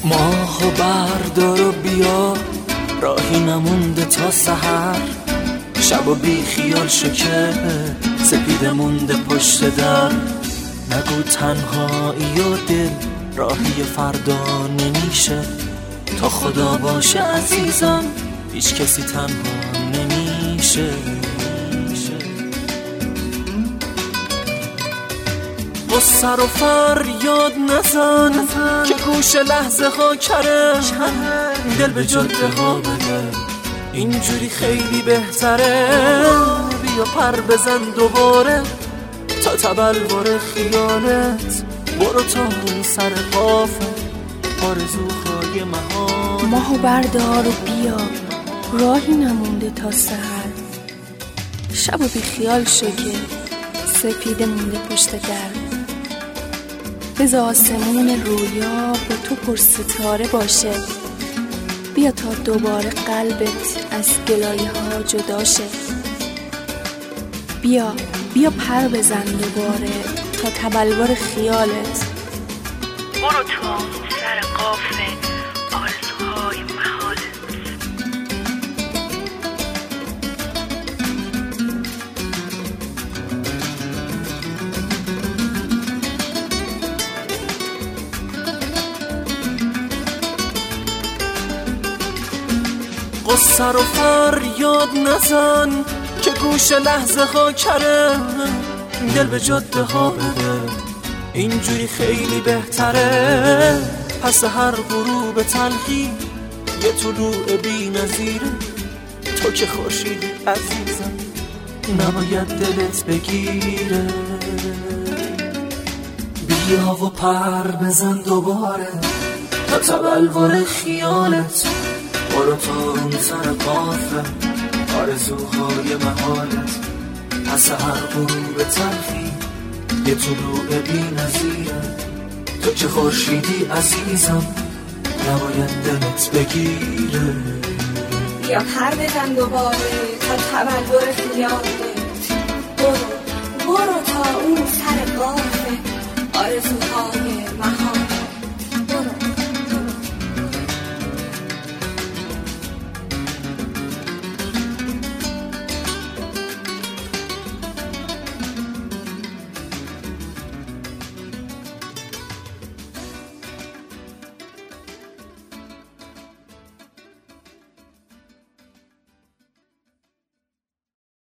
ماهو بردار و بیا، راهی نمونده تا سحر. شب و بی خیال شکه سپیده مونده پشت در. نگو تنهایی و دل راهی فردا نمیشه. تا خدا باشه عزیزم هیچ کسی تنها نمیشه. غصه رو فریاد نزن که گوش لحظه ها کره. دل به جاده ها بده اینجوری خیلی بهتره. بیا پر بزن دوباره تا تبلور خیالت. برو تا اون سر قافه آرزوهای محال. ماهو بردار و بیا، راهی نمونده تا سحر. شب و بی خیال شکه سپیده مونده پشت در. بذار آسمون رویا با تو پر ستاره باشه. بیا تا دوباره قلبت از گلایه ها جدا شه. بیا پر بزن دوباره تا تبلور خیالت. برو تو سر قافه آرزوهای محالت. غصه رو فریاد نزن که گوش لحظه ها کره. دل به جاده ها بده اینجوری خیلی بهتره. پس هر غروب تلخی یه طلوع بی نظیره. تو که خورشیدی عزیزم نباید دلت بگیره. بیا و پر بزن دوباره تا تبلور خیالت. برو تا اون سر قافه آرزوهای محالت. پس هر غروب تلخی یه طلوع بی نظیره. تو که خورشیدی عزیزم نباید دلت بگیره. بیا پر بزن دوباره تا تبلور خیالت. برو تا اون